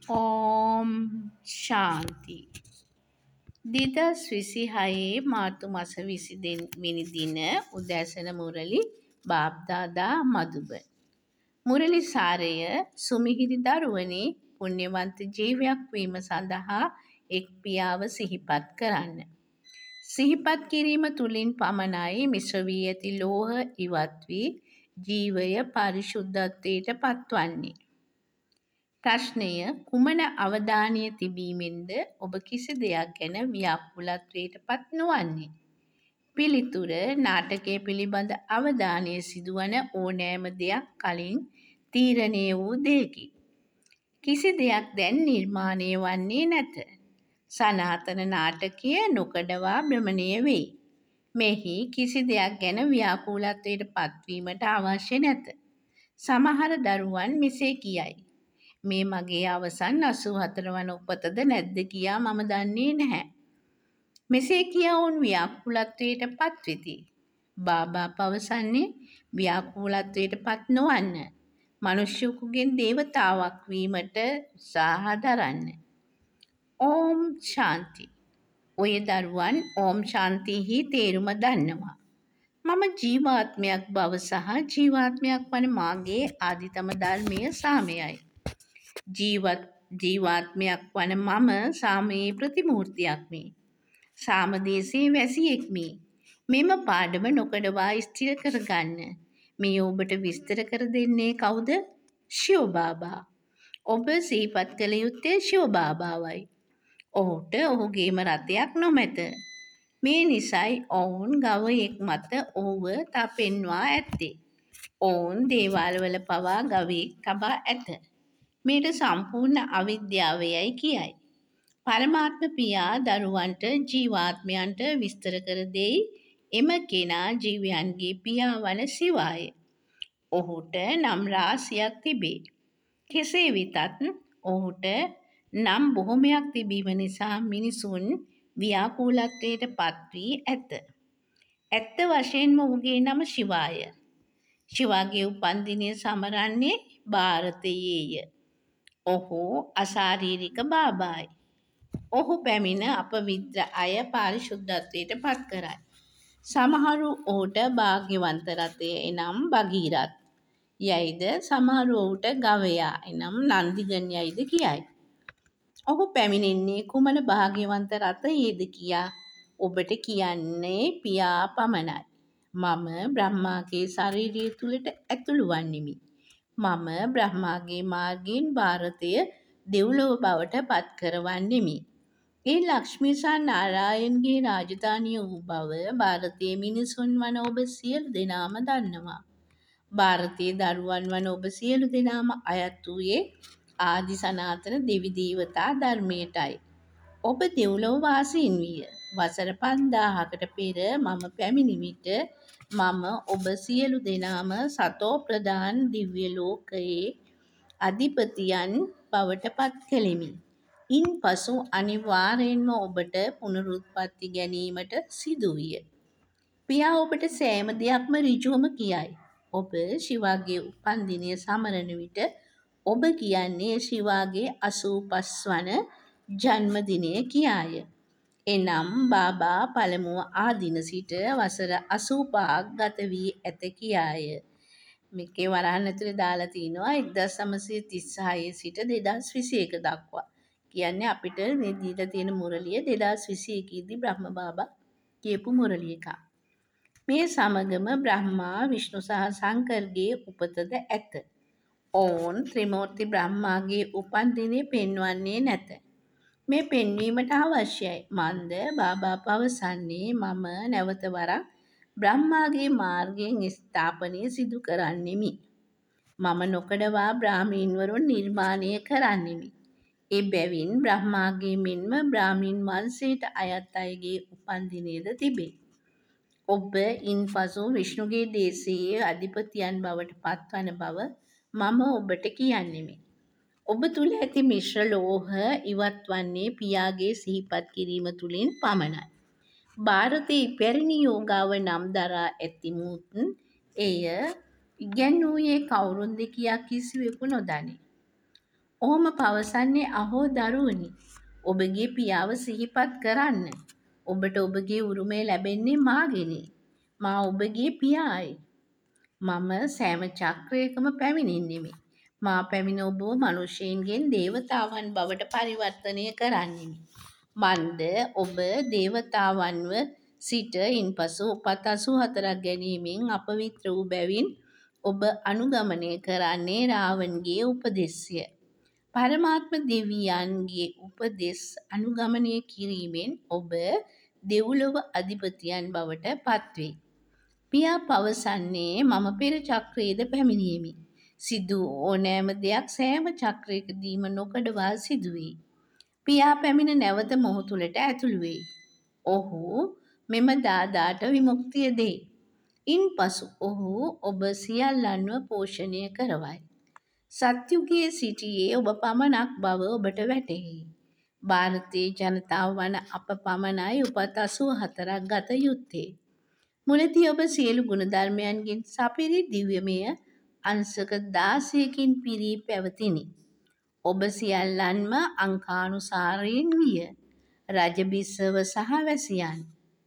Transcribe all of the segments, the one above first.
ඕම් ශාන්ති. 2026 මාර්තු මස 22 දින උදෑසන මුරලි බාප්දාදා මදුබ. මුරලි සාරය සුමිහිරි දරුවනි පුණ්‍යවන්ත ජීවයක් වීම සඳහා එක් පියාව සිහිපත් කරන්න. සිහිපත් කිරීම තුළින් පමණයි මිශ්‍ර වී ඇති ලෝහ ඉවත් වී ජීවය පරිශුද්ධත්වයට පත්වන්නේ. ප්‍රශ්නය කුමන අවධානය තිබීමෙන්ද ඔබ කිසි දෙයක් ගැන ව්‍යාකුලත්වයට පත් නොවන්නේ. පිළිතුර නාටකය පිළිබඳ අවධානය සිදුවන ඕනෑම දෙයක් කලින් තීරණය වූ දෙයකි. කිසි දෙයක් දැන් නිර්මාණය වන්නේ නැත. සනාතන නාටකය නොකඩවා භ්‍රමණය වෙයි. මෙහි කිසි දෙයක් ගැන ව්‍යාකූලත්වයට පත්වීමට අවශ්‍ය නැත. සමහර දරුවන් මෙසේ කියයි. මේ මගේ අවසන් 84 වන උපතද නැද්ද කියා මම දන්නේ නැහැ. මෙසේ කියා ඔවුන් ව්‍යාකූලත්වයට පත්වෙති. බාබා පවසන්නේ ව්‍යාකූලත්වයට පත් නොවන්න. මනුෂ්‍යයෙකුගෙන් දේවතාවක් වීමට උත්සාහ දරන්න. ඕම් ශාන්ති. ඔය දරුවන් ඕම් ශාන්තිහි තේරුම දන්නවා. මම ජීවාත්මයක් බව සහ ජීවාත්මයක් වන මාගේ ආදිතම ධර්මය සාමයයි. ජීවාත්මයක් වන මම සාමයේ ප්‍රතිමූර්තියක්මි. සාමදේශයේ වැසියෙක්මි. මෙම පාඩම නොකඩවා ස්ථිර කරගන්න. මේ ඔබට විස්තර කර දෙන්නේ කවුද? ශිව බාබා. ඔබ සිහිපත් කළ යුත්තේ ශිව බාබාවයි. ඔහුට ඔහුගේම රථයක් නොමැත. මේ නිසයි ඔවුන් ගවයෙක් මත ඔහුව තපෙන්වා ඇත්තේ. ඔවුන් දේවාලවල පවා ගවයෙක් තබා ඇත. මේට සම්පූර්ණ අවිද්‍යාව යයි කියයි. පරමාත්ම පියා දරුවන්ට ජීවාත්මයන්ට විස්තර කර දෙයි. එම කෙනා ජීවයන්ගේ පියා වන සිවාය. ඔහුට නම් රාශියක් තිබේ. කෙසේ වෙතත් ඔහුට නම් බොහොමයක් තිබීම නිසා මිනිසුන් ව්‍යාකූලත්වයට පත් වී ඇත. ඇත්ත වශයෙන්ම ඔහුගේ නම ශිවාය. ශිවාගේ උපන්දිනය සමරන්නේ ಭಾರತයේය. ඔහු අශාරීරික බාබායි. ඔහු පැමිණ අපවිත්‍ර අය පාරිශුද්ධත්වයට පත් කරයි. සමහරු ඔහුට භාග්‍යවන්ත රථය එනම් භගීරත් යයිද සමහරු ඔහුට ගවයා එනම් නන්දිගන් යයිද කියයි. ඔහු පැමිණෙන්නේ කුමන භාග්‍යවන්ත රථයේද කියා ඔබට කියන්නේ පියා පමණයි. මම බ්‍රහ්මාගේ ශරීරය තුළට ඇතුළු වන්නෙමි. මම බ්‍රහ්මාගේ මාර්ගයෙන් ಭಾರತය දෙව්ලොව බවට පත් කරවන්නෙමි. ඒ ලක්ෂ්මී සහ නාරායන්ගේ රාජධානිය වූ බව ಭಾರතයේ මිනිසුන් වන ඔබ සියලු දෙනාම දන්නවා. ಭಾರතයේ දරුවන් වන ඔබ සියලු දෙනාම අයත් වූයේ ආදි සනාතන දෙවි දේවතා ධර්මයටයි. ඔබ දෙව්ලොව වාසීන් විය. වසර 5000කට පෙර මම පැමිණි විට මම ඔබ සියලු දෙනාම සතෝ ප්‍රධාන දිව්‍ය ලෝකයේ අධිපතියන් බවට පත් කළෙමි. ඉන්පසු අනිවාර්යෙන්ම ඔබට පුනරුත්පත්ති ගැනීමට සිදු විය. පියා ඔබට සෑම දෙයක්ම ඍජුවම කියයි. ඔබ ශිවාගේ උපන්දිනය සමරන විට ඔබ කියන්නේ ශිවාගේ 85 වන ජන්මදිනය කියාය. එනම් බාබා පළමුව ආදින සිට වසර 85ක් ගත වී ඇත කියාය. මේකේ වරහන් ඇතුලේ දාලා තිනවා 1936 සිට 2021 දක්වා. කියන්නේ අපිට මේ දීලා තියෙන මුරලිය 2021 දී බ්‍රහ්ම බාබා කියපු මුරලිය එකක්. මේ සමගම බ්‍රහ්මා විෂ්ණු සහ ශංකර්ගේ උපතද ඇත. ඔවුන් ත්‍රිමූර්ති බ්‍රහ්මාගේ උපන් දිනේ පෙන්වන්නේ නැත. මේ පෙන්වීමට අවශ්‍යයි. මන්ද බාබා පවසන්නේ මම නැවත වරක් බ්‍රහ්මාගේ මාර්ගයෙන් ස්ථාපනය සිදු කරන්නෙමි. මම නොකඩවා බ්‍රාහ්මීන්වරුන් නිර්මාණය කරන්නෙමි. එබැවින් බ්‍රහ්මාගේ මෙන්ම බ්‍රාහ්මීන් වංශයට අයත් අයගේ උපන්දිනයද තිබේ. ඔබ ඉන්පසු විෂ්ණුගේ දේශයේ අධිපතියන් බවට පත්වන බව මම ඔබට කියන්නෙමි. ඔබ තුළ ඇති මිශ්‍ර ලෝහ ඉවත් වන්නේ පියාගේ සිහිපත් කිරීම තුළින් පමණයි. ಭಾರතයේ ඉපැරණි යෝගාව නම් දරා ඇතිමුත් එය ඉගැන්වූයේ කවුරුන්ද කියා කිසිවෙකු නොදනී. ඔහුම පවසන්නේ අහෝ දරුවනි. ඔබගේ පියාව සිහිපත් කරන්න. ඔබට ඔබගේ උරුමය ලැබෙන්නේ මාගෙනි. මා ඔබගේ පියායි. මම සෑම චක්‍රයකම පැමිණෙන්නෙමි. මා පැමිණ ඔබ මනුෂ්‍යයන්ගෙන් දේවතාවන් බවට පරිවර්තනය කරන්නෙමි. මන්ද ඔබ දේවතාවන්ව සිට ඉන්පසු උපත් 84ක් ගැනීමෙන් අපවිත්‍ර වූ බැවින් ඔබ අනුගමනය කරන්නේ රාවන්ගේ උපදෙස්ය. පරමාත්ම දෙවියන්ගේ උපදෙස් අනුගමනය කිරීමෙන් ඔබ දෙව්ලොව අධිපතියන් බවට පත්වෙයි. පියා පවසන්නේ මම පෙර චක්‍රයේද පැමිණියෙමි. සිදු ඕනෑම දෙයක් සෑම චක්‍රයකදීම නොකඩවා සිදුවෙයි. පියා පැමිණ නැවත මොහු තුළට ඇතුළු වෙයි. ඔහු මෙම දාදාට විමුක්තිය දෙයි. ඉන්පසු ඔහු ඔබ සියල්ලන්ව පෝෂණය කරවයි. සත්‍යුගයේ සිටියේ ඔබ පමණක් බව ඔබට වැටහෙයි. ಭಾರತೀಯ ජනතාව වන අප පමණයි උපත් 84ක් ගත යුත්තේ. මුලදී ඔබ සියලු ගුණධර්මයන්ගෙන් සපිරි දිව්‍යමය අංශක 16කින් පිරී පැවතිනි. ඔබ සියල්ලන්ම අංකානුසාරයෙන් විය. රජ බිසව සහ වැසියන්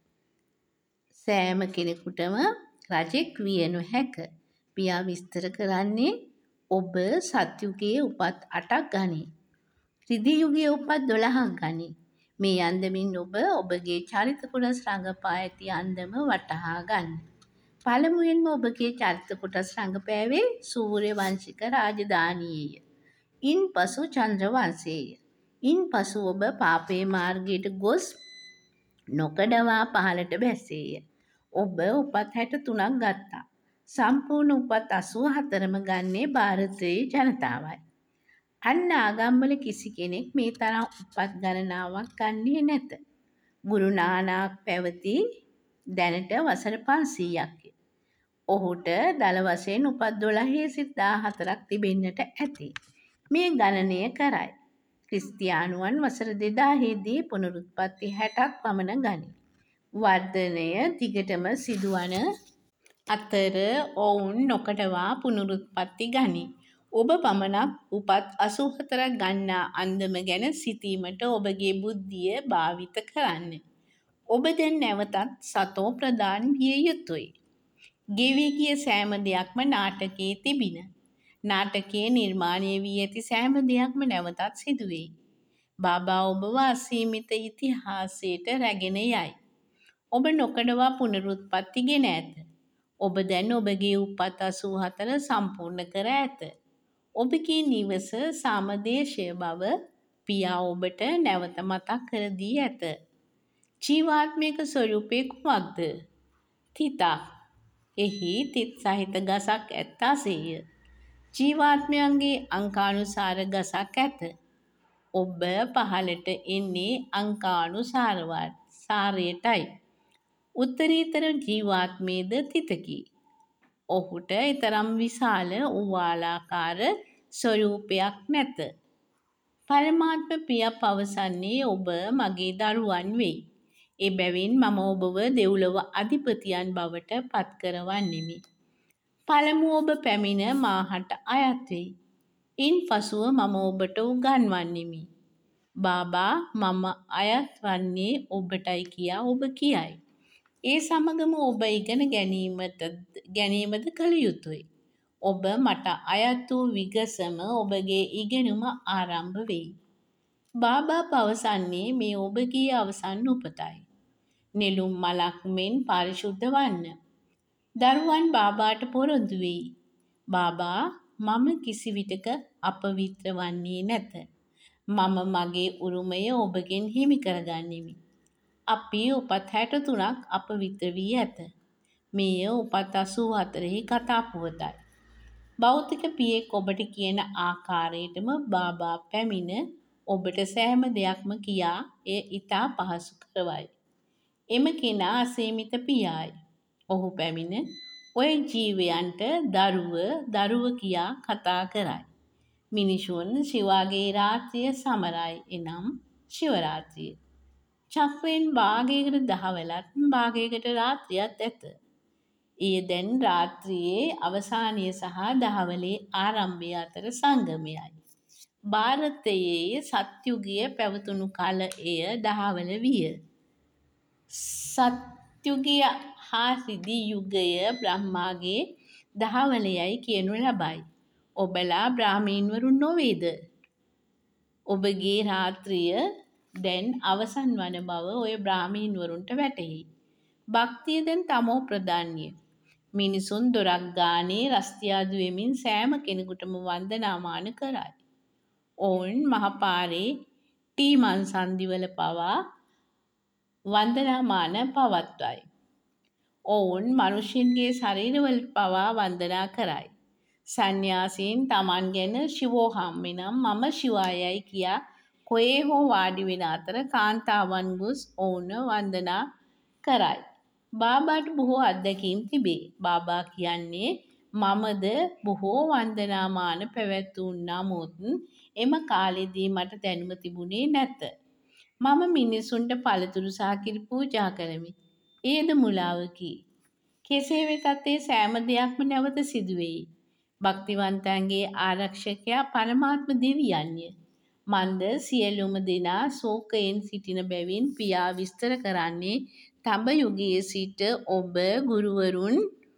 සෑම කෙනෙකුටම රජෙක් විය නොහැක. පියා විස්තර කරන්නේ ඔබ සත්‍යුගයේ උපත් 8ක් ගනී. ත්‍රිදී යුගයේ උපත් 12ක් ගනී. මේ අන්දමින් ඔබ ඔබගේ චරිත කොටස් රඟපා ඇති අන්දම වටහා ගන්න. පළමුවෙන්ම ඔබගේ චරිත කොටස් රඟපෑවේ සූර්ය වංශික රාජධානියේය. ඉන්පසු චන්ද්‍ර වංශයේය. ඉන්පසු ඔබ පාපේ මාර්ගයට ගොස් නොකඩවා පහළට බැසේය. ඔබ උපත් 63ක් ගත්තා. සම්පූර්ණ උපත් 84ම ගන්නේ ಭಾರತೀಯ ජනතාවයි. අන්න ආගම්වල කිසි කෙනෙක් මේ තරම් උපත් ගණනාවක් ගන්නේ නැත. ගුරු නානාක් පැවති දැනට වසර 500ක්ය. ඔහුට දල වශයෙන් උපත් 12 සිට 14ක් තිබෙන්නට ඇති. මේ ගණනය කරයි. ක්‍රිස්තියානුවන් වසර 2000 දී පුනරුත්පත්ති 60ක් පමණ ගනී. වර්ධනය දිගටම සිදුවන අතර ඔවුන් නොකඩවා පුනරුත්පත්ති ගනී. ඔබ පමණක් උපත් 84ක් ගන්නා අන්දම ගැන සිතීමට ඔබගේ බුද්ධිය භාවිත කරන්න. ඔබ දැන් නැවතත් සතෝ ප්‍රධාන විය යුතුයි. ගෙවී ගිය සෑම දෙයක්ම නාටකයේ තිබින. නාටකයේ නිර්මාණය වී ඇති සෑම දෙයක්ම නැවතත් සිදුවෙයි. බාබා ඔබව අසීමිත ඉතිහාසයට රැගෙන යයි. ඔබ නොකඩවා පුනරුත්පත්ති ගෙන ඇත. ඔබ දැන් ඔබගේ උපත් 84 සම්පූර්ණ කර ඇත. ඔබගේ නිවස සාමදේශය බව පියා ඔබට නැවත මතක් කර දී ඇත. ජීවාත්මික ස්වරූපය කුමක්ද? තිතක්. එහි තිත් සහිත ගසක් ඇත්තාසේය. ජීවාත්මයන්ගේ අංකානුසාර ගසක් ඇත. ඔබ පහළට එන්නේ අංකානුසාරයටයි. උත්තරීතර ජීවාත්මයේද තිතකි. ඔහුට තරම් විශාල ඕවාලාකාර ස්වරූපයක් නැත. පරමාත්ම පියා පවසන්නේ ඔබ මගේ දරුවන් වෙයි. එබැවින් මම ඔබව දෙව්ලොව අධිපතියන් බවට පත් කරවන්නෙමි. පළමුව ඔබ පැමිණ මාහට අයත් වෙයි. ඉන්පසුව මම ඔබට උගන්වන්නෙමි. බාබා මම අයත් වන්නේ ඔබටයි කියා ඔබ කියයි. ඒ සමගම ඔබ ඉගෙන ගැනීමද කළ යුතුයි. ඔබ මට අයත් වූ විගසම ඔබගේ ඉගෙනුම ආරම්භ වෙයි. බාබා පවසන්නේ මේ ඔබගේ අවසන් උපතයි. නෙළුම් මලක් මෙන් පරිශුද්ධ වන්න. දරුවන් බාබාට පොරොන්දු වෙයි. බාබා මම කිසිවිටක අපවිත්‍ර වන්නේ නැත. මම මගේ උරුමය ඔබගෙන් හිමි කරගන්නෙමි. අපි උපත් 63ක් අපවිත්‍ර වී ඇත. මෙය උපත් 84හි කතා පුවතයි. භෞතික පියෙක් ඔබට කියන ආකාරයටම බාබා පැමිණ ඔබට සෑම දෙයක්ම කියා එය ඉතා පහසු කරවයි. එම කෙනා අසීමිත පියායි. ඔහු පැමිණ ඔය ජීවයන්ට දරුව කියා කතා කරයි. මිනිසුන් ශිවාගේ රාත්‍රිය සමරයි එනම් ශිවරාත්‍රිය. චක්‍රයෙන් භාගයකට දහවලත් භාගයකට රාත්‍රියත් ඇත. එය දැන් රාත්‍රියේ අවසානය සහ දහවලේ ආරම්භය අතර සංගමයයි. භාරතයේ සත්යුගය පැවතුණු කල එය දහවල විය. සත්යුගය හා රිදි යුගය බ්‍රහ්මාගේ දහවලයයි කියනු ලබයි. ඔබලා බ්‍රාහ්මීන්වරුන් නොවේද? ඔබගේ රාත්‍රිය දැන් අවසන් වන බව ඔය බ්‍රාහ්මීන්වරුන්ට වැටහෙයි. භක්තිය දැන් තමෝ ප්‍රධාන්‍ය. මිනිසුන් දොරක් ගානේ රස්තියාදු වෙමින් සෑම කෙනෙකුටම වන්දනාමාන කරයි. ඔවුන් මහපාරේ ටීමන් සන්ධිවල පවා වන්දනාමාන පවත්වයි. ඔවුන් මනුෂ්‍යන්ගේ ශරීරවල පවා වන්දනා කරයි. සන්‍යාසීන් තමන් ගැන ශිවෝහම්මි නම් මම ශිවායයි කියා කොයේ හෝ වාඩි වෙන අතර කාන්තාවන් ගොස් ඔවුන්ව වන්දනා කරයි. බාබාට බොහෝ අත්දැකීම් තිබේ. බාබා කියන්නේ මමද බොහෝ වන්දනාමාන පැවැත්වූ නමුත් එම කාලෙදී මට දැනුම තිබුණේ නැත. මම මිනිසුන්ට පළතුරු සහ කිරි පූජා කරමි. එයද මුලාවකි. කෙසේ වෙතත් ඒ සෑම දෙයක්ම නැවත සිදුවෙයි. භක්තිවන්තයන්ගේ ආරක්ෂකයා පරමාත්ම දෙවියන්ය. මන්ද සියලුම දෙනා ශෝකයෙන් සිටින බැවින් පියා විස්තර කරන්නේ තඹ යුගයේ සිට ඔබ ගුරුවරුන්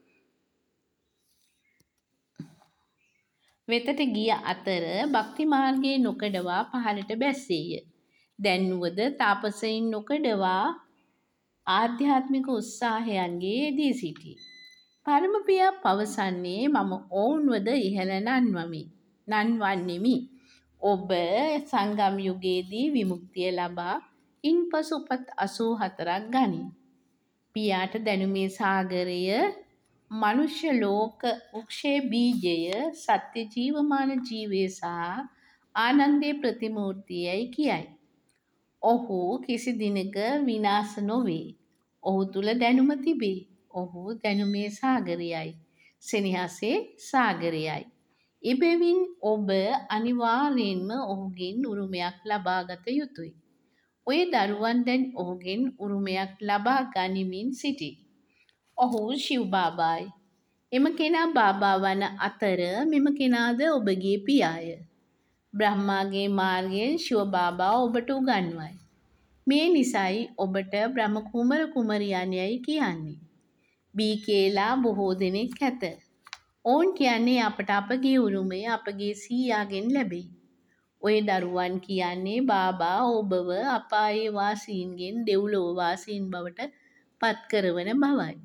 වෙතට ගිය අතර භක්ති මාර්ගයේ නොකඩවා පහළට බැස්සේය. දැන්වුවද තාපසයින් නොකඩවා ආධ්‍යාත්මික උත්සාහයන්ගේ යෙදී සිටී. පරමපියා පවසන්නේ මම ඔවුන්වද ඉහළ නන්වන්නෙමි. ඔබ සංගම් යුගයේදී විමුක්තිය ලබා ඉන්පසු උපත් 84ක් ගනී. පියාට දැනුමේ සාගරය මනුෂ්‍ය ලෝක වෘක්ෂයේ බීජය සත්‍ය ජීවමාන ජීවය සහ ආනන්දයේ ප්‍රතිමූර්තියයි කියයි. ඔහු කිසි දිනක විනාශ නොවේ. ඔහු තුල දැනුම තිබේ. ඔහු දැනුමේ සාගරයයි. සෙනෙහසේ සාගරයයි. එබැවින් ඔබ අනිවාර්යෙන්ම ඔහුගෙන් උරුමයක් ලබාගත යුතුයි. ඔය දරුවන් දැන් ඔහුගෙන් උරුමයක් ලබා ගනිමින් සිටී. ඔහු ශිව් බාබායි. එම කෙනා බාබා වන අතර මෙම කෙනාද ඔබගේ පියාය. බ්‍රහ්මාගේ මාර්ගයෙන් ශිව බාබා ඔබට උගන්වයි. මේ නිසයි ඔබට බ්‍රහ්ම කුමර කුමරියන් යයි කියන්නේ. බී කියලා බොහෝ දෙනෙක් ඇත. ඔවුන් කියන්නේ අපට අපගේ උරුමය අපගේ සීයාගෙන් ලැබෙයි. ඔය දරුවන් කියන්නේ බාබා ඔබව අපායේ වාසීන්ගෙන් දෙව්ලොව වාසීන් බවට පත් කරවන බවයි.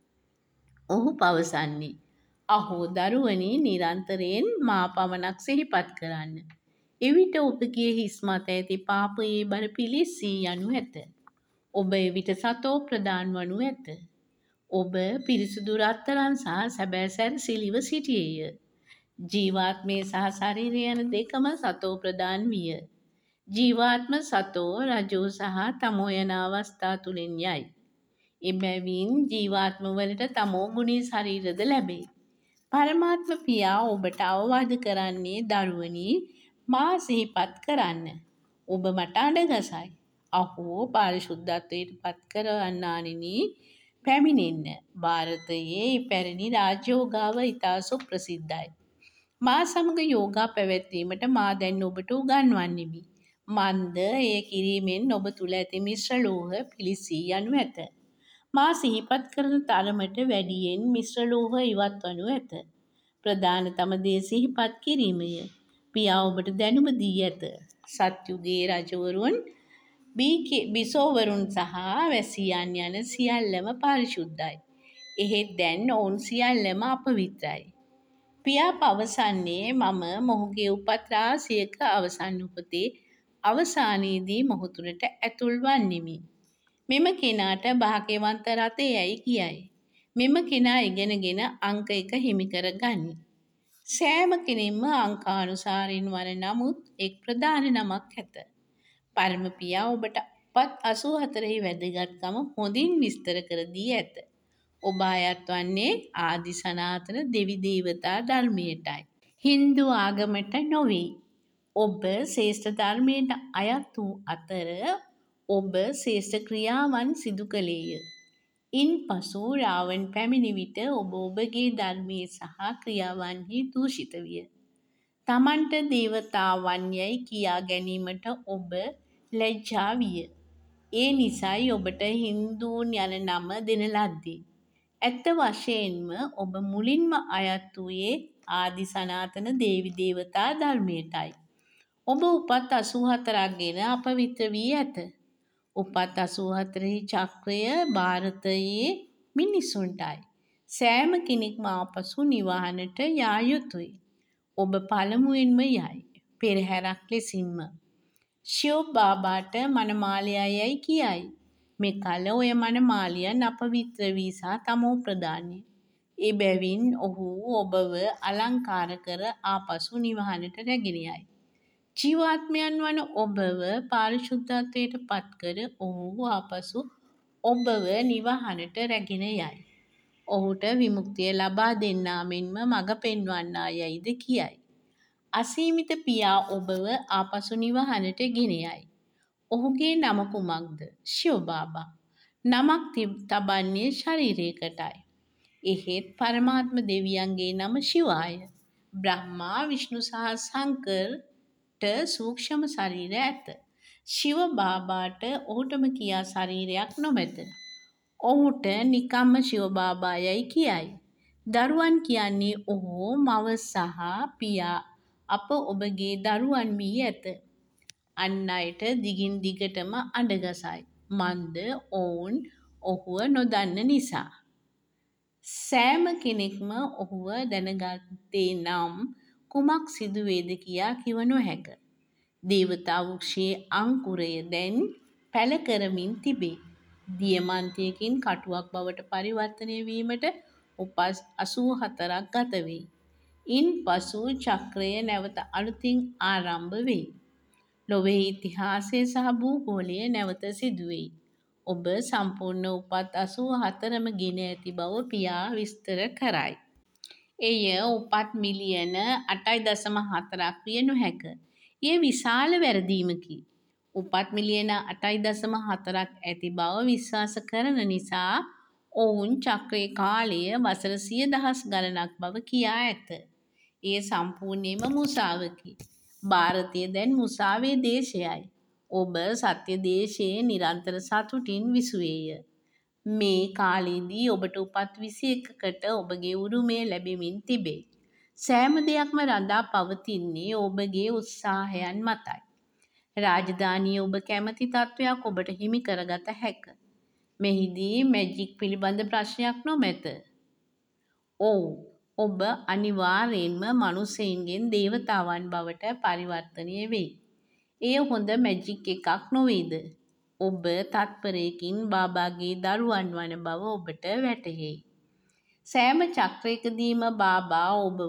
ඔහු පවසන්නේ අහෝ දරුවනි නිරන්තරයෙන් මා පමණක් සිහිපත් කරන්න. එවිට ඔබගේ හිස් මත ඇති පාපයේ බර පිලිස්සී යනු ඇත. ඔබ එවිට සතෝ ප්‍රදාන් වනු ඇත. ඔබ පිරිසුදු රත්තරන් සහ සැබෑ සැරසිලිව සිටියේය. ජීවාත්මය සහ ශරීරය යන දෙකම සතෝ ප්‍රදාන් විය. ජීවාත්ම සතෝ රජෝ සහ තමෝ යන අවස්ථා තුලින් යයි. එබැවින් ජීවාත්ම වලට තමෝ ගුණී ශරීරද ලැබේ. පරමාත්ම පියා ඔබට අවවාද කරන්නේ දරුවනි මා සිහිපත් කරන්න. ඔබ මට අඬගසයි. අහෝ පාරිශුද්ධත්වයට පත් කරවන්නානිනි පැමිණෙන්න. ಭಾರತයේ පැරණි රාජයෝගාව ඉතා සුප්‍රසිද්ධයි. මා සමග යෝගා පැවැත්වීමට මා දැන් ඔබට උගන්වන්නෙමි. මන්ද එය කිරීමෙන් ඔබ තුල ඇති මිශ්‍ර ලෝහ පිලිසී යනු ඇත. මා සිහිපත් කරන තරමට වැඩියෙන් මිශ්‍ර ලෝහ ඉවත් වනු ඇත. ප්‍රධානතම දේ සිහිපත් කිරීමය. පියා ඔබට දැනුම දී ඇත. සත්‍යුගයේ රජවරුන් බිසෝවරුන් සහ වැසියන් යන සියල්ලම පාරිශුද්ධයි. එහෙත් දැන් ඔවුන් සියල්ලම අපවිත්‍රයි. පියා පවසන්නේ මම මොහුගේ උපත් රාශියක අවසන් උපතේ අවසානයේදී මොහු තුළට ඇතුල් වන්නෙමි. මෙම කෙනාට භාග්‍යවන්ත රථය යයි කියයි. මෙම කෙනා ඉගෙනගෙන අංක 1 හිමි කර ගනි. සෑම කෙනෙක්ම අංකානුසාරින් වන නමුත් එක් ප්‍රධාන නමක් ඇත. පරම පියා ඔබට උපත් 84 වැදගත්කම හොඳින් විස්තර කර දී ඇත. ඔබ අයත් වන්නේ ආදි සනාතන දෙවි දේවතා ධර්මයටයි. හින්දු ආගමට නොවේ. ඔබ ශ්‍රේෂ්ඨ ධර්මයට අයත් වූ අතර ඔබ ශ්‍රේෂ්ඨ ක්‍රියාවන් සිදු කළේය. ඉන්පසු රාවණ පැමිණි විට ඔබ ඔබගේ ධර්මයේ සහ ක්‍රියාවන්හි දූෂිත විය. තමන්ට දේවතාවන් යැයි කියා ගැනීමට ඔබ ලැජ්ජා විය. ඒ නිසයි ඔබට හින්දූන් යන නම දෙන ලද්දේ. ඇත්ත වශයෙන්ම ඔබ මුලින්ම අයත් වූයේ ආදි සනාතන දේවි දේවතා ධර්මයටයි. ඔබ උපත් 84ක් ගෙන අපවිත්‍ර වී ඇත. උපත් 84හි චක්‍රය ಭಾರತයේ මිනිසුන්ටයි. සෑම කෙනෙක්ම ආපසු නිවහනට යා යුතුයි. ඔබ පළමුවෙන්ම යයි. පෙරහැරක් ලෙසින්ම. ශිව බාබාට මනමාලයා යැයි කියයි. මෙකල ඔය මනමාලියන් අපවිත්‍ර වී සහ තමෝ ප්‍රධානය. එබැවින් ඔහු ඔබව අලංකාර කර ආපසු නිවහනට රැගෙන යයි. ජීවාත්මයන් වන ඔබව පාරිශුද්ධත්වයට පත්කර ඔහු ආපසු ඔබව නිවහනට රැගෙන යයි. ඔහුට විමුක්තිය ලබා දෙන්නා මෙන්ම මඟ පෙන්වන්නා යයිද කියයි. අසීමිත පියා ඔබව ආපසු නිවහනට ගෙන යයි. ඔහුගේ නම කුමක්ද? ශිව බාබා. නමක් තබන්නේ ශරීරයකටයි. එහෙත් පරමාත්ම දෙවියන්ගේ නම ශිවාය. බ්‍රහ්මා, විෂ්ණු සහ සංකර්ට සූක්ෂම ශරීර ඇත. ශිව බාබාට ඔහුටම කියා ශරීරයක් නොමැත. ඔහුට නිකම්ම ශිව බාබා යැයි කියයි. දරුවන් කියන්නේ ඔහු මව සහ පියා අප ඔබගේ දරුවන් වී ඇත. අන් අයට දිගින් දිගටම අඬගසයි. මන්ද ඔවුන් ඔහුව නොදන්න නිසා. සෑම කෙනෙක්ම ඔහුව දැනගත්තේ නම් කුමක් සිදුවේද කියා කිව නොහැක. දේවතා වෘක්ෂයේ අංකුරය දැන් පැල කරමින් තිබේ. දියමන්තයකින් කටුවක් බවට පරිවර්තනය වීමට උපස් 84ක් ගත වෙයි. ඉන් පසු චක්‍රය නැවත අලුතින් ආරම්භ වෙයි. ලොවේ ඉතිහාසය සහ භූගෝලය නැවත සිදුවෙයි. ඔබ සම්පූර්ණ උපත් 84ම ගෙන ඇති බව පියා විස්තර කරයි. එය උපත් මිලියන 8.4ක් විය නොහැක. එය විශාල වැරදීමකි. උපත් මිලියන 8.4ක් ඇති බව විශ්වාස කරන නිසා ඔවුන් චක්‍රේ කාලය වසර 100,000 ගණනක් බව කියා ඇත. එය සම්පූර්ණයෙන්ම මුසාවකි. ಭಾರತය දැන් මුසාවේ දේශයයි. ඔබ සත්‍ය දේශයේ නිරන්තර සතුටින් විසුවේය. මේ කාලයේදී ඔබට උපත් 21කට ඔබගේ උරුමය ලැබෙමින් තිබේ. සෑම දෙයක්ම රඳා පවතින්නේ ඔබගේ උත්සාහයන් මතයි. රාජධානිය ඔබ කැමති තත්ත්වයක් ඔබට හිමි කරගත හැක. මෙහිදී මැජික් පිළිබඳ ප්‍රශ්නයක් නොමැත. ඔව්, ඔබ අනිවාර්යයෙන්ම මනුස්සයින්ගෙන් දේවතාවන් බවට පරිවර්තනය වෙයි. එය හොඳ මැජික් එකක් නොවේද? ඔබ තත්පරයකින් බාබාගේ දරුවන් වන බව ඔබට වැටහෙයි. සෑම චක්‍රයකදීම බාබා ඔබව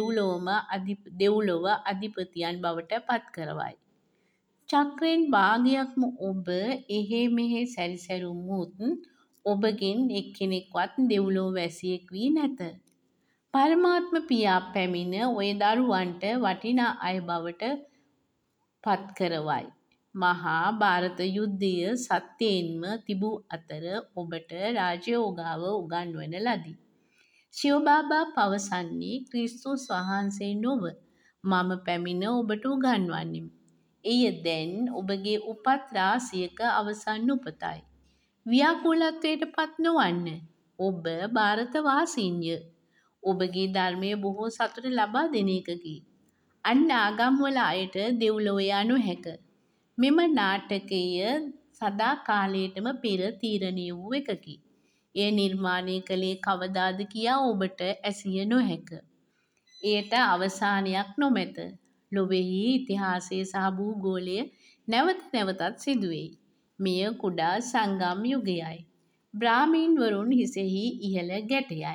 දෙව්ලොව අධිපතියන් බවට පත් කරවයි. චක්‍රයෙන් භාගයක්ම ඔබ එහෙ මෙහෙ සැරිසැරුමුත් ඔබගෙන් එක්කෙනෙක්වත් දෙව්ලොව වැසියෙක් වී නැත. පරමාත්ම පියා පැමිණ ඔය දරුවන්ට වටිනා අය බවට පත් කරවයි. මහා භාරත යුද්ධය සත්‍යයෙන්ම තිබූ අතර ඔබට රාජයෝගාව උගන්වන ලදී. ශිව බාබා පවසන්නේ ක්‍රිස්තුස් වහන්සේ නොව මම පැමිණ ඔබට උගන්වන්නෙමි. එය දැන් ඔබගේ උපත් රාශියක අවසන් උපතයි. ව්‍යාකූලත්වයට පත් නොවන්න. ඔබ ಭಾರತ වාසීන්ය. ඔබගේ ධර්මය බොහෝ සතුට ලබා දෙන එකකි. අන් ආගම්වල අයට දෙව්ලොව යනු හැක. මෙම නාටකය සදා කාලයටම පෙර තීරණය වූ එකකි. එය නිර්මාණය කළේ කවදාද කියා ඔබට ඇසිය නොහැක. එයට අවසානයක් නොමැත. ලොවෙහි ඉතිහාසය සහ භූගෝලය නැවත නැවතත් සිදුවෙයි. මෙය කුඩා සංගම් යුගයයි. බ්‍රාහ්මීන් වරුන් හිසෙහි ඉහළ ගැටයයි.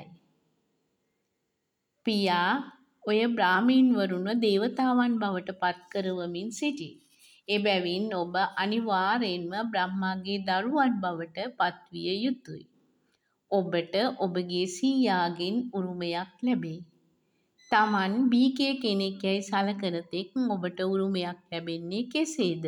පියා ඔය බ්‍රාහ්මීන් වරුන්ව දේවතාවන් බවට පත් කරවමින් සිටී. එබැවින් ඔබ අනිවාර්යෙන්ම බ්‍රහ්මාගේ දරුවන් බවට පත්විය යුතුයි. ඔබට ඔබගේ සීයාගෙන් උරුමයක් ලැබේ. තමන් බීකේ කෙනෙක් යැයි සලකන තෙක් ඔබට උරුමයක් ලැබෙන්නේ කෙසේද?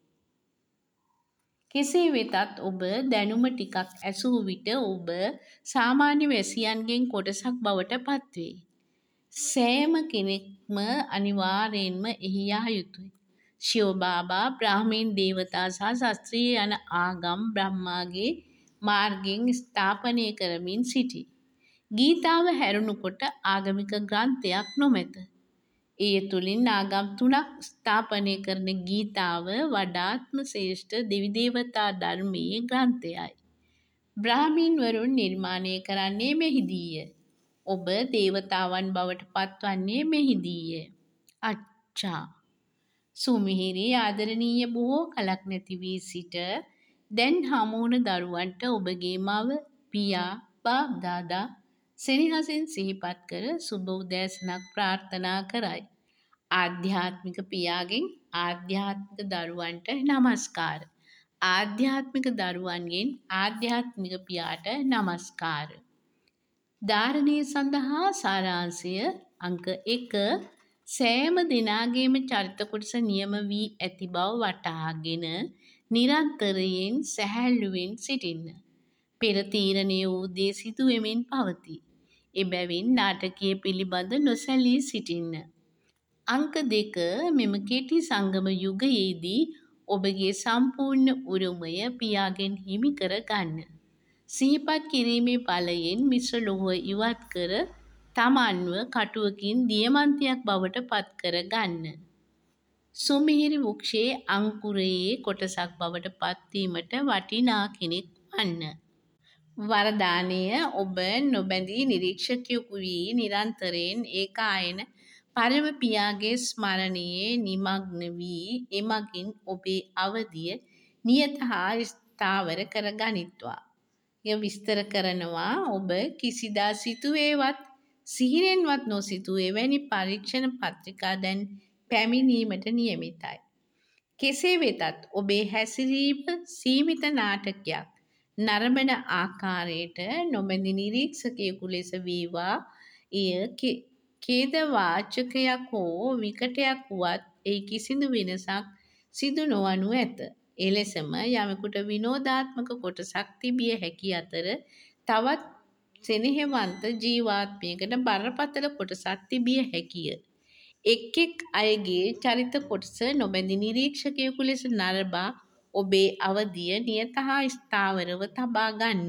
කෙසේ වෙතත් ඔබ දැනුම ටිකක් ඇසූ විට ඔබ සාමාන්‍ය වැසියන්ගෙන් කොටසක් බවට පත්වේ. සෑම කෙනෙක්ම අනිවාර්යෙන්ම එහි යා යුතුයි. ශිව බාබා බ්‍රාහ්මීන් දේවතා සහ ශස්ත්‍රීය යන ආගම් බ්‍රහ්මාගේ මාර්ගයෙන් ස්ථාපනය කරමින් සිටි. ගීතාව හැරුණුකොට ආගමික ග්‍රන්ථයක් නොමැත. එය තුළින් ආගම් තුනක් ස්ථාපනය කරන ගීතාව වඩාත්ම ශ්‍රේෂ්ඨ දෙවිදේවතා ධර්මයේ ග්‍රන්ථයයි. බ්‍රාහ්මීන්වරුන් නිර්මාණය කරන්නේ මෙහිදීය. ඔබ දේවතාවන් බවට පත්වන්නේ මෙහිදීය. අච්චා. සුමිහිරි ආදරණීය බොහෝ කලක් නැති වී සිට දැන් හමුවන දරුවන්ට ඔබගේ මව, පියා, බාප්දාදා සෙනෙහසින් සිහිපත් කර සුබ උදෑසනක් ප්‍රාර්ථනා කරයි. ආධ්‍යාත්මික පියාගෙන් ආධ්‍යාත්මික දරුවන්ට නමස්කාර. ආධ්‍යාත්මික දරුවන්ගෙන් ආධ්‍යාත්මික පියාට නමස්කාර. ධාරණය සඳහා සාරාංශය අංක 1 සෑම දිනාගේම චරිත කොටස නියම වී ඇති බව වටහාගෙන නිරන්තරයෙන් සැහැල්ලුවෙන් සිටින්න. පෙර තීරණය වූ දේ සිදු වෙමින් පවතී. එබැවින් නාටකීය පිළිබඳ නොසැලී සිටින්න. අංක 2 මෙම කෙටි සංගම යුගයේදී ඔබගේ සම්පූර්ණ උරුමය පියාගෙන් හිමි කර ගන්න. සිහිපත් කිරීමේ බලයෙන් මිශ්‍ර ලෝහය ඉවත් කර තමන්ව කටුවකින් දියමන්තියක් බවට පත් කර ගන්න. සුමිහිරි වෘක්ෂයේ අංකුරයේ කොටසක් බවට පත්වීමට වටිනා කෙනෙක් වන්න. වරදානය ඔබ නොබැඳී නිරීක්ෂකයෙකු වී නිරන්තරයෙන් ඒකායන පරම පියාගේ ස්මරණයේ නිමග්න වී එමගින් ඔබේ අවධිය නියත හා ස්ථාවර කර ගනිත්වා. ය විස්තර කරනවා ඔබ කිසිදා සිතුවේවත් සිහිනෙන්වත් නොසිතූ එවැනි පරීක්ෂණ පත්‍රිකා දැන් පැමිණීමට නියමිතයි. කෙසේ වෙතත් ඔබේ හැසිරීම සීමිත නාටකයක් නරඹන ආකාරයට නොබැඳි නිරීක්ෂකයෙකු ලෙස වේවා එය ඛේදවාචකයක් හෝ විකටයක් වුවත් එහි කිසිදු වෙනසක් සිදු නොවනු ඇත. එලෙසම යමෙකුට විනෝදාත්මක කොටසක් තිබිය හැකි අතර තවත් සෙනෙහවන්ත ජීවාත්මයකට බරපතල කොටසක් තිබිය හැකිය. එක් එක් අයගේ චරිත කොටස නොබැඳි නිරීක්ෂකයෙකු ලෙස නරඹා ඔබේ අවධිය නියත හා ස්ථාවරව තබා ගන්න.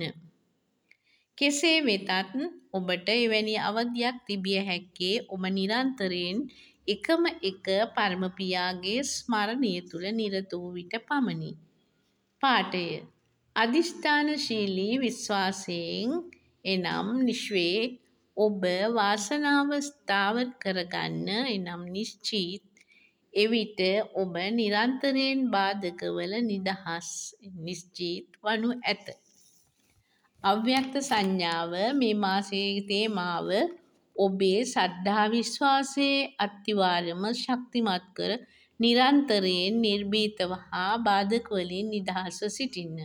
කෙසේ වෙතත් ඔබට එවැනි අවධියක් තිබිය හැක්කේ ඔබ නිරන්තරයෙන් එකම එක පරම පියාගේ ස්මරණය තුළ නිරත වූ විට පමණි. පාඨය අධිෂ්ඨානශීලී විශ්වාසයෙන් එනම් නිශ්වේ ඔබ වාසනාව ස්ථාවර කරගන්න එනම් නිශ්චිත් එවිට ඔබ නිරන්තරයෙන් බාධකවල නිදහස් නිශ්චිත් වනු ඇත. අව්‍යක්ත සංඥාව මේ මාසයේ තේමාව ඔබේ ශ්‍රද්ධා විශ්වාසයේ අත්තිවාරම ශක්තිමත් කර නිරන්තරයෙන් නිර්භීතව හා බාධකවලින් නිදහස්ව සිටින්න.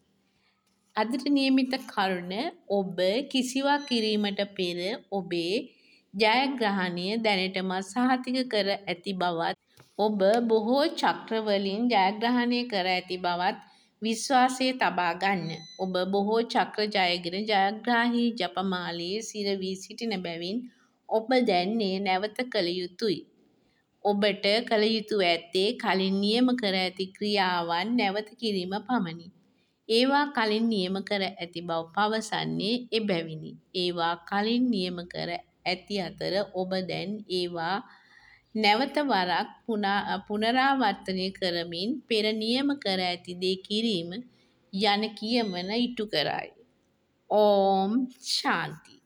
අදට නියමිත කරුණ ඔබ කිසිවක් කිරීමට පෙර ඔබේ ජයග්‍රහණය දැනටමත් සහතික කර ඇති බවත් ඔබ බොහෝ චක්‍රවලින් ජයග්‍රහණය කර ඇති බවත් විශ්වාසය තබා ගන්න. ඔබ බොහෝ චක්‍ර ජයගෙන ජයග්‍රාහී ජපමාලයේ සිර වී සිටින බැවින් ඔබ දැන් එය නැවත කළ යුතුයි. ඔබට කළ යුතු ඇත්තේ කලින් නියම කර ඇති ක්‍රියාවන් නැවත කිරීම පමණි. ඒවා කලින් නියම කර ඇති බව පවසන්නේ එබැවිනි. ඒවා කලින් නියම කර ඇති අතර ඔබ දැන් ඒවා නැවත වරක් පුනරාවර්තනය කරමින් පෙර නියම කර ඇති දේ කිරීම යන කියමන ඉටු කරයි. ඕම් ශාන්ති.